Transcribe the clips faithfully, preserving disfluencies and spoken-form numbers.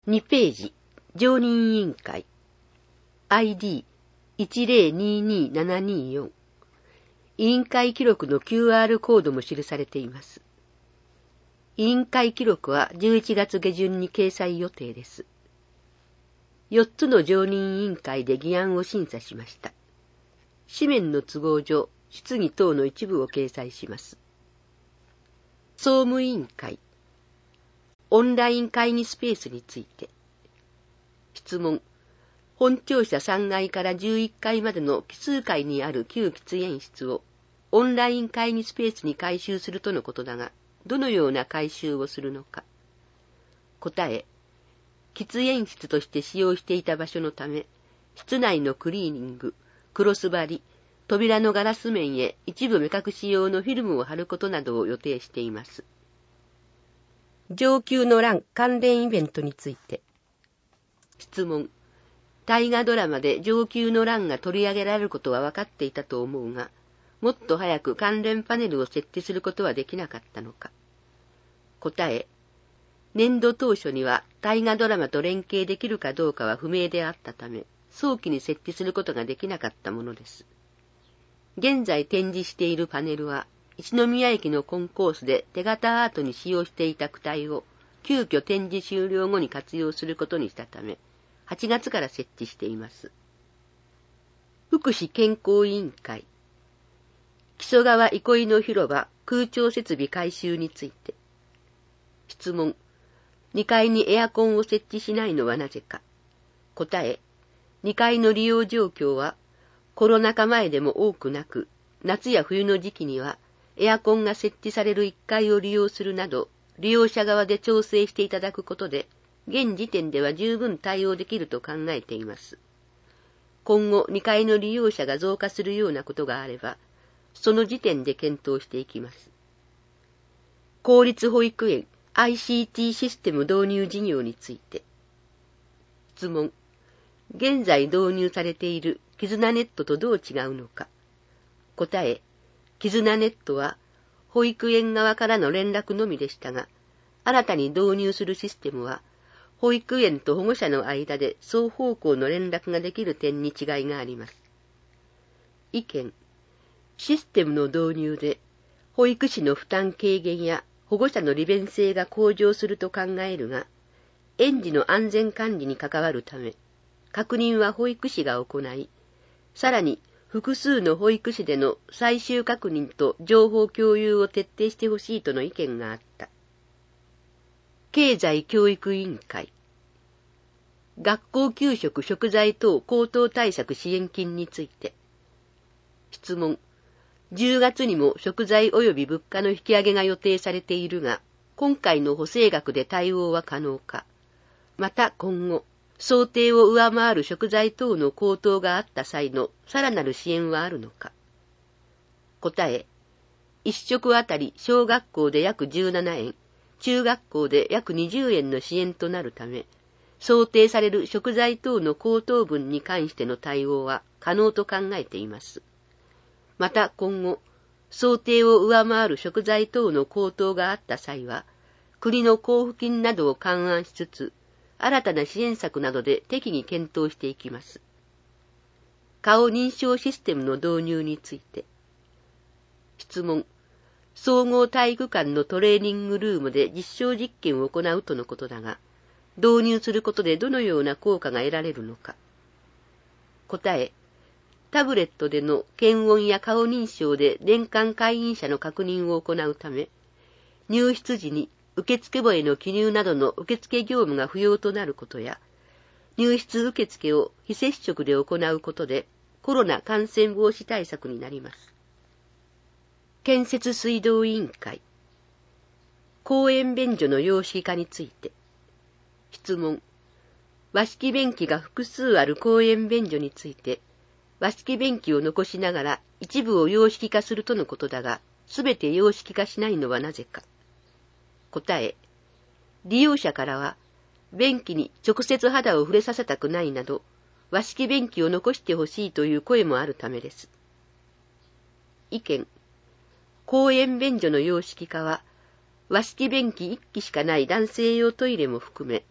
にページ、常任委員会。アイディーいちゼロににななによん。委員会記録の キューアール コードも記されています。委員会記録はじゅういちがつ下旬に掲載予定です。よっつの常任委員会で議案を審査しました。紙面の都合上、質疑等の一部を掲載します。総務委員会。オンライン会議スペースについて。質問。本庁舎さんがいからじゅういっかいまでの奇数階にある旧喫煙室をオンライン会議スペースに改修するとのことだが、どのような改修をするのか。答え。喫煙室として使用していた場所のため、室内のクリーニング、クロス張り、扉のガラス面へ一部目隠し用のフィルムを貼ることなどを予定しています。上級の欄関連イベントについて。質問。大河ドラマで上級の欄が取り上げられることは分かっていたと思うが、もっと早く関連パネルを設置することはできなかったのか。答え。年度当初には大河ドラマと連携できるかどうかは不明であったため、早期に設置することができなかったものです。現在展示しているパネルは、一宮駅のコンコースで手形アートに使用していた躯体を急遽展示終了後に活用することにしたため、はちがつから設置しています。福祉健康委員会。木曽川憩いの広場空調設備改修について。質問。にかいにエアコンを設置しないのはなぜか。答え。にかいの利用状況はコロナ禍前でも多くなく、夏や冬の時期にはエアコンが設置されるいっかいを利用するなど、利用者側で調整していただくことで、現時点では十分対応できると考えています。今後にかいの利用者が増加するようなことがあれば、その時点で検討していきます。公立保育園 アイシーティー システム導入事業について。質問。現在導入されているキズナネットとどう違うのか。答え。キズナネットは保育園側からの連絡のみでしたが、新たに導入するシステムは、保育園と保護者の間で双方向の連絡ができる点に違いがあります。意見。システムの導入で、保育士の負担軽減や保護者の利便性が向上すると考えるが、園児の安全管理に関わるため、確認は保育士が行い、さらに複数の保育士での最終確認と情報共有を徹底してほしいとの意見があった。経済教育委員会。学校給食食材等高騰対策支援金について。質問。じゅうがつにも食材及び物価の引き上げが予定されているが、今回の補正額で対応は可能か。また今後、想定を上回る食材等の高騰があった際のさらなる支援はあるのか。答え。一食あたり小学校で約じゅうななえん、中学校で約にじゅうえんの支援となるため、想定される食材等の高騰分に関しての対応は可能と考えています。また今後、想定を上回る食材等の高騰があった際は、国の交付金などを勘案しつつ、新たな支援策などで適宜検討していきます。顔認証システムの導入について。質問。総合体育館のトレーニングルームで実証実験を行うとのことだが、導入することでどのような効果が得られるのか。答え。タブレットでの検温や顔認証で年間会員者の確認を行うため、入室時に受付簿への記入などの受付業務が不要となることや、入室受付を非接触で行うことでコロナ感染防止対策になります。建設水道委員会。公園便所の様式化について。質問。和式便器が複数ある公園便所について、和式便器を残しながら一部を洋式化するとのことだが、すべて洋式化しないのはなぜか。答え。利用者からは、便器に直接肌を触れさせたくないなど、和式便器を残してほしいという声もあるためです。意見。公園便所の洋式化は、和式便器一基しかない男性用トイレも含め、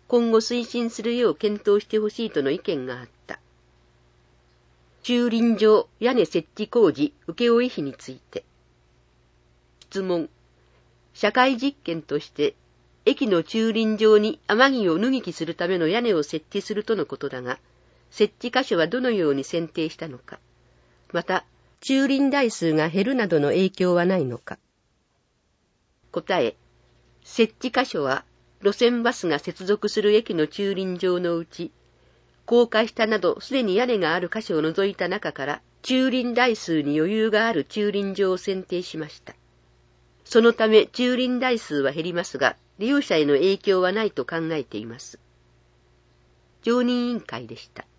今後推進するよう検討してほしいとの意見があった。駐輪場屋根設置工事請負費について。質問。社会実験として、駅の駐輪場に雨木を脱ぎ着するための屋根を設置するとのことだが、設置箇所はどのように選定したのか。また、駐輪台数が減るなどの影響はないのか。答え。設置箇所は、路線バスが接続する駅の駐輪場のうち、高架下などすでに屋根がある箇所を除いた中から、駐輪台数に余裕がある駐輪場を選定しました。そのため駐輪台数は減りますが、利用者への影響はないと考えています。常任委員会でした。